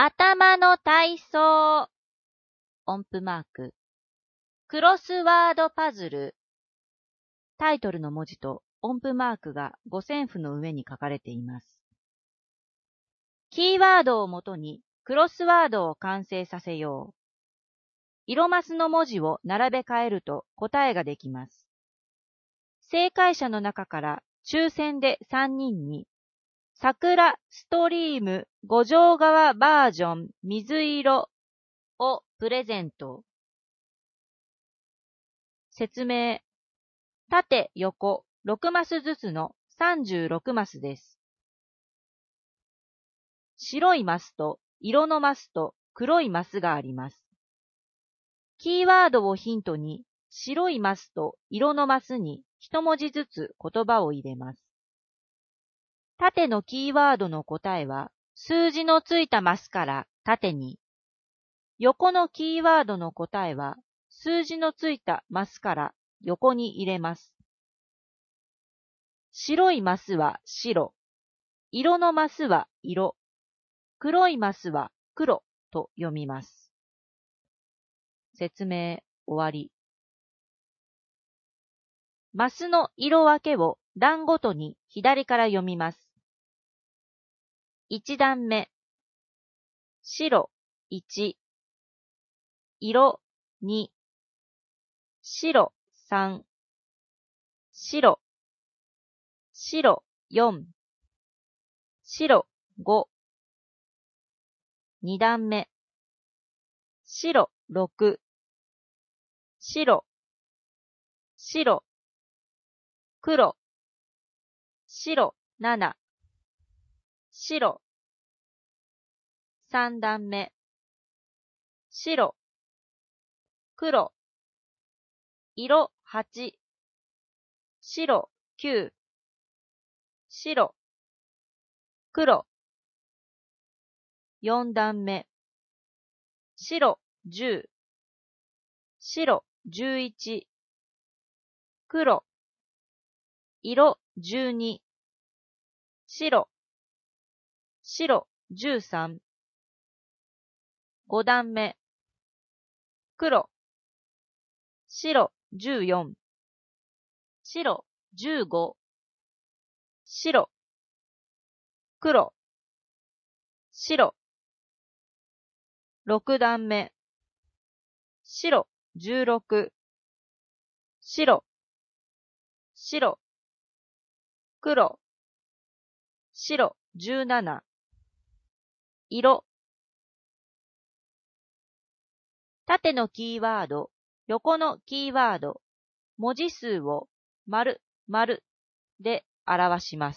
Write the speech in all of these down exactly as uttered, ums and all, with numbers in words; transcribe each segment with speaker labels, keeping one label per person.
Speaker 1: 頭の体操。音符マーク。クロスワードパズル。タイトルの文字と音符マークが五線譜の上に書かれています。キーワードをもとにクロスワードを完成させよう。色マスの文字を並べ替えると答えができます。正解者の中から抽選でさんにんに桜ストリーム五条川バージョン水色をプレゼント。説明。縦横ろくマスずつのさんじゅうろくマスです。白いマスと色のマスと黒いマスがあります。キーワードをヒントに白いマスと色のマスに一文字ずつ言葉を入れます。縦のキーワードの答えは数字のついたマスから縦に、横のキーワードの答えは数字のついたマスから横に入れます。白いマスは白、色のマスは色、黒いマスは黒と読みます。説明終わり。マスの色分けを段ごとに左から読みます。いち段目、白いち、色に、白さん、白、白よん、白ご。に段目、白ろく、白、白、黒、白なな、白。さん段目、白、黒、色はち、白きゅう、白、黒。よん段目、白じゅう、白じゅういち、黒、色じゅうに、白、白じゅうさん。ご段目、黒、白じゅうよん、白じゅうご、白、黒、白。ろく段目、白じゅうろく、白、白、黒、白じゅうなな、色。縦のキーワード、横のキーワード、文字数を丸、丸で表します。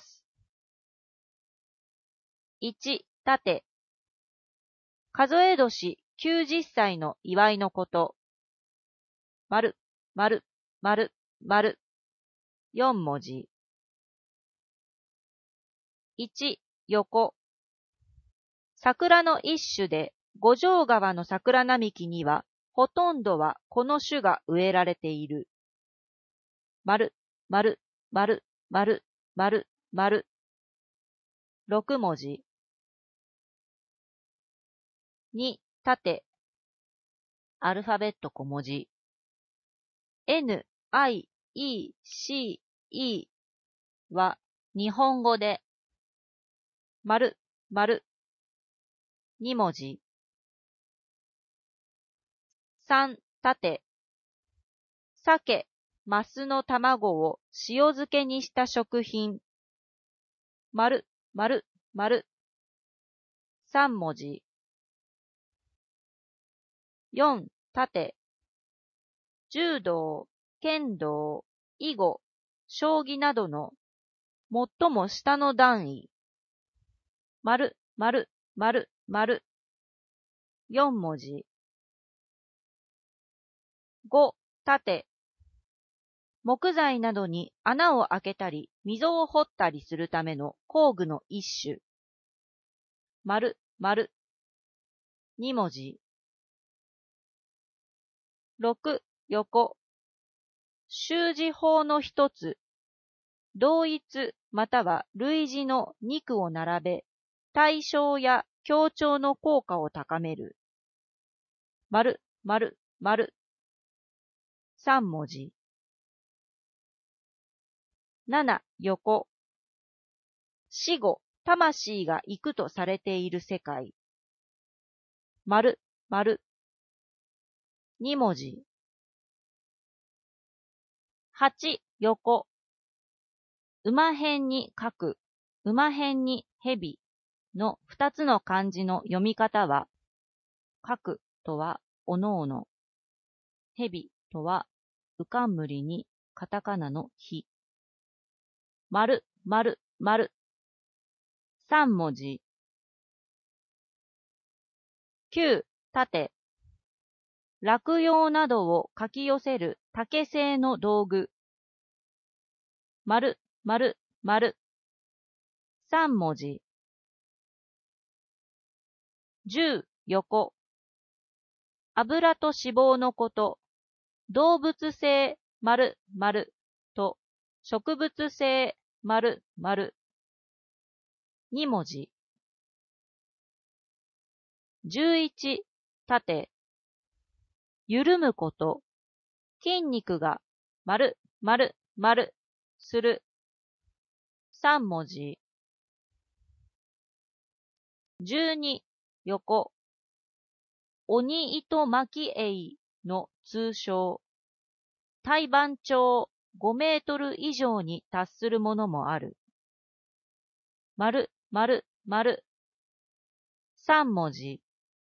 Speaker 1: いち、縦。数え年きゅうじゅっさいの祝いのこと。丸、丸、丸、丸。よん文字。いち、横。桜の一種で、五条川の桜並木には、ほとんどはこの種が植えられている。丸、丸、丸、丸、丸、丸。ろく文字。に、縦。アルファベット小文字。N、I、E、C、E は日本語で、丸、丸。に文字。さん、縦。鮭、マスの卵を塩漬けにした食品。丸、丸、丸。さん文字。よん、縦。柔道、剣道、囲碁、将棋などの最も下の段位。丸、丸、丸、丸。よん文字。ご、縦。木材などに穴を開けたり、溝を掘ったりするための工具の一種。丸、丸。に文字。ろく、横。習字法の一つ。同一または類似の肉を並べ、対称や強調の効果を高める。丸、丸、丸。三文字。七、横。死後、魂が行くとされている世界。丸、丸。二文字。八、横。馬辺に書く、馬辺に蛇の二つの漢字の読み方は、書くとはおのおの、蛇とはうかんむりにカタカナのひ。丸、丸、丸。三文字。九、盾。落葉などをかき寄せる竹製の道具。丸、丸、丸。三文字。十、横。油と脂肪のこと。動物性、丸、丸と植物性、丸、丸。二文字。十一、縦。緩むこと。筋肉が丸、丸、丸する。三文字。十二、横。鬼糸巻絵の通称。体盤長ごメートル以上に達するものもある。丸、丸、丸。三文字。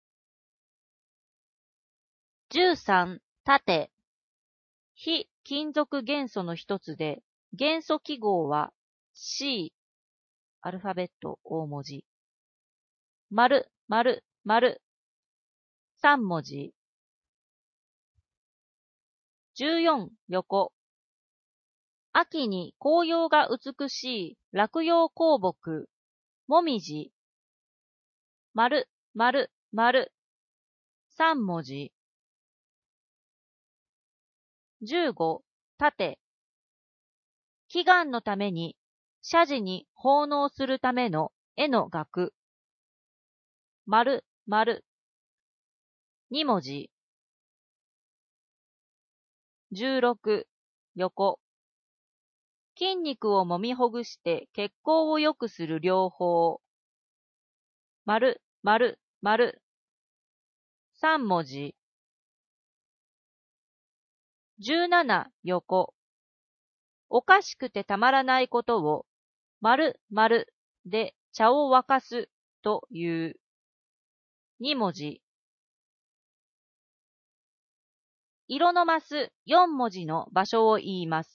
Speaker 1: 十三、縦。非金属元素の一つで、元素記号は C、アルファベット大文字。丸、丸、丸。三文字。十四、横。秋に紅葉が美しい落葉香木、もみじ。丸、丸、丸。三文字。十五、縦。祈願のために、社寺に奉納するための絵の額。丸、丸。二文字。十六、横。筋肉を揉みほぐして血行を良くする療法。丸、丸、丸。三文字。十七、横。おかしくてたまらないことを、丸、丸で茶を沸かすという。二文字。色のマス四文字の場所を言います。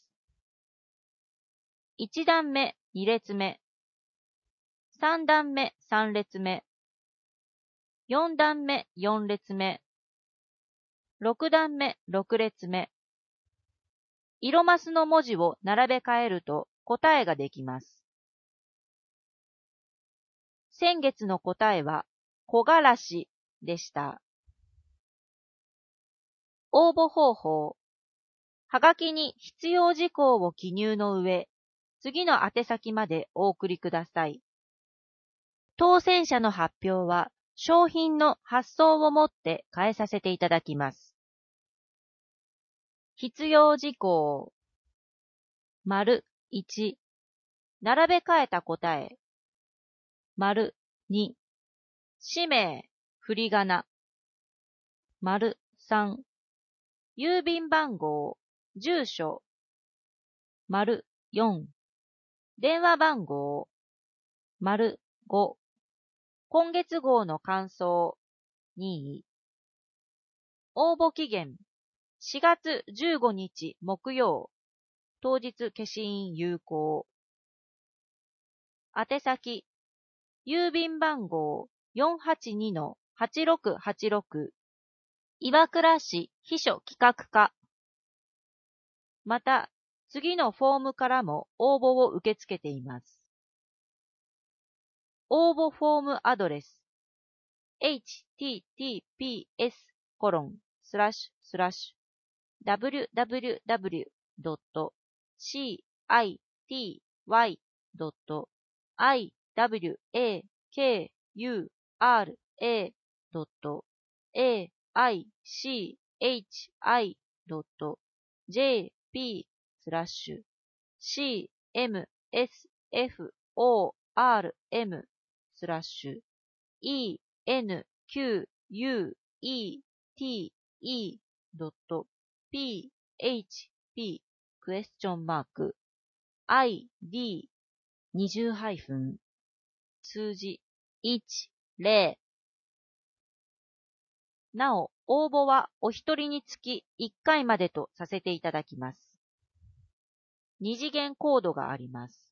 Speaker 1: 一段目、二列目。三段目、三列目。四段目、四列目。六段目、六列目。色マスの文字を並べ替えると答えができます。先月の答えは木枯らしでした。応募方法。はがきに必要事項を記入の上、次の宛先までお送りください。当選者の発表は商品の発送をもって変えさせていただきます。必要事項。丸いち、並べ替えた答え。丸に、氏名、振り仮名。丸さん、郵便番号、住所。丸よん、電話番号。丸ご、今月号の感想。にい。応募期限。しがつじゅうごにち木曜。当日消印有効。宛先。郵便番号 よんはちにのはちろくはちろく。岩倉市秘書企画課。また、次のフォームからも応募を受け付けています。応募フォームアドレス。エイチティーティーピーエスコロンスラッシュスラッシュダブリュダブリュダブリュドットシーアイティーワイドットアイダブリュエーケーユーアールエードットエーアイシーエイチアイドットジェーピースラッシュシーエムエスエフオーアールエムスラッシュイーエヌキューユーイーティーイードットピーエイチピークエスチョンマーク アイディー 二重ハイフン数字いちゼロなお、応募はお一人につきいっかいまでとさせていただきます。二次元コードがあります。